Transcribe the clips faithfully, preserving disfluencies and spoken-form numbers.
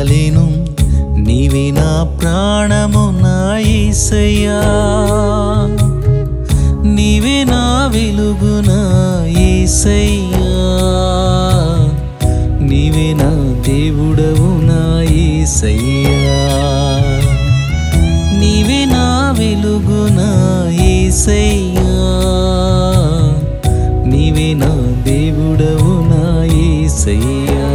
బ్రతుకాలేను నీవే నా ప్రాణము నా యేసయ్యా నీవే నా వెలుగు నా యేసయ్యా నీవే నా దేవుడవు నా యేసయ్యా నీవే నా వెలుగు నా యేసయ్యా నీవే నా దేవుడవు నా యేసయ్యా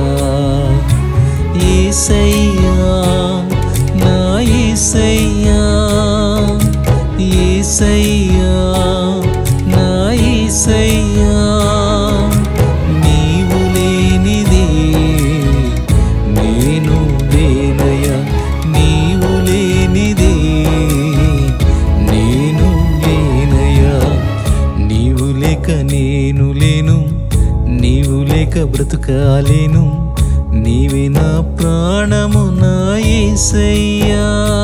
యేసయ్యా నా యేసయ్యా యేసయ్యా నా యేసయ్యా నీవు లేనిదే నేను లేనయ్యా నీవు లేనిదే నేను లేనయ్యా నీవు లేక నేను లేను నీవు లేక బ్రతుకాలేను నీవే నా ప్రాణము నా యేసయ్యా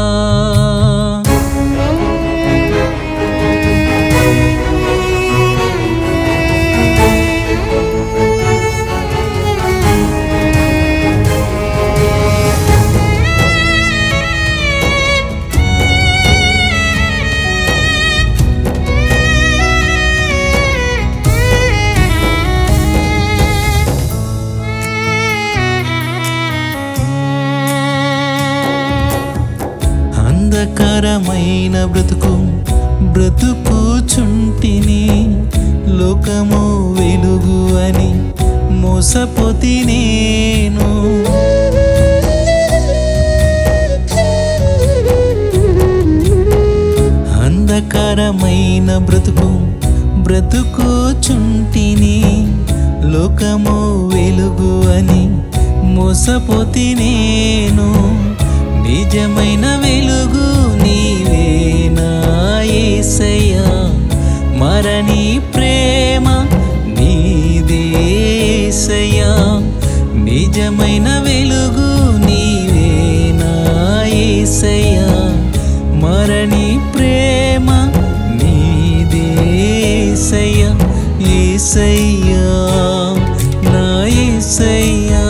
అంధకారమైన బ్రతుకు బ్రతుకుచుంటిని లోకము వెలుగు అని మోసపోతి నేను అంధకారమైన బ్రతుకు బ్రతుకుచుంటిని లోకము వెలుగు అని మోసపోతి నేను నిజమైన వెలుగు నీవే నా యేసయ్యా మరణి ప్రేమ నీదే యేసయ్యా నిజమైన వెలుగు నీవే నా యేసయ్యా మరణి ప్రేమ నీదే యేసయ్యా యేసయ్యా నా యేసయ్యా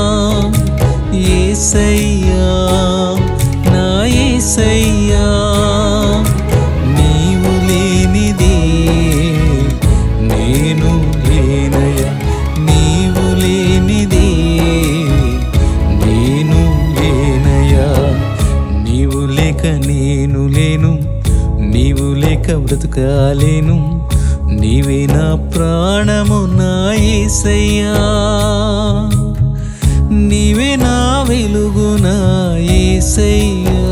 యేసయ్యా నా యేసయ్యా నీవు లేనిదే నేను లేనయ్యా నీవు లేనిదే నేను లేనయ్యా నీవు లేక నేను లేను నీవు లేక బ్రతుకాలేను నీవే నా ప్రాణము నా యేసయ్యా నీవే నా వెలుగు నా యేసయ్యా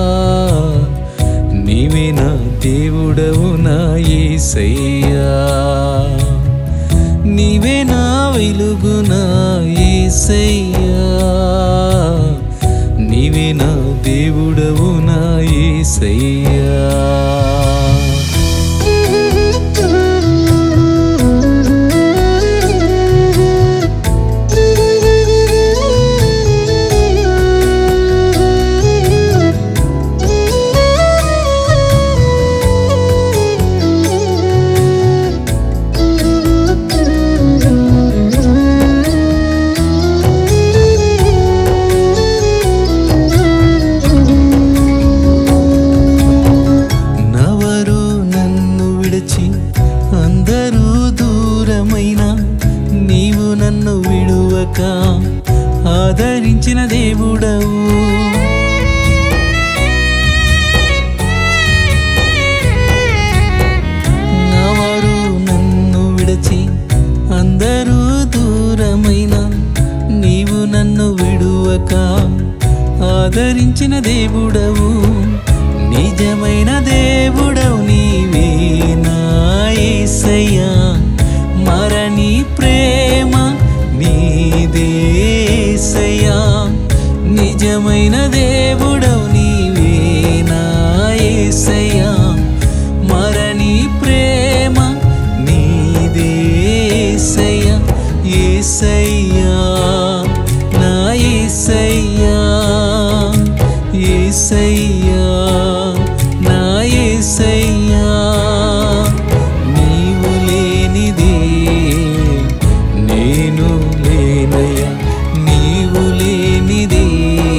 నీవే నా దేవుడవు నా యేసయ్యా నీవే నా వెలుగు నా యేసయ్యా నీవే నా దేవుడవు నా యేసయ్యా అందరూ దూరమైన నీవు నన్ను విడువక ఆదరించిన దేవుడవు నవరు నన్ను విడచి అందరూ దూరమైన నీవు నన్ను విడువక ఆదరించిన దేవుడవు నిజమైన దేవుడవు నీవే నా యేసయ్యా మరణి ప్రేమ నీదే యేసయ్యా నిజమైన దేవుడవు నీవే నా యేసయ్యా మరణి ప్రేమ నీదే యేసయ్యా యేసయ్యా నా యేసయ్యా యేసయ్యా నా యేసయ్యా నీవు లేనిదే నేను లేనయ్యా నీవు లేనిదే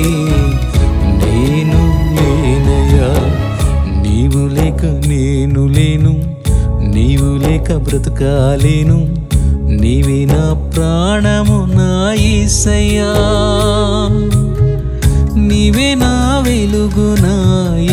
బ్రతుకాలేను నీవే నా ప్రాణము నా యేసయ్యా నీవే నా వెలుగు నా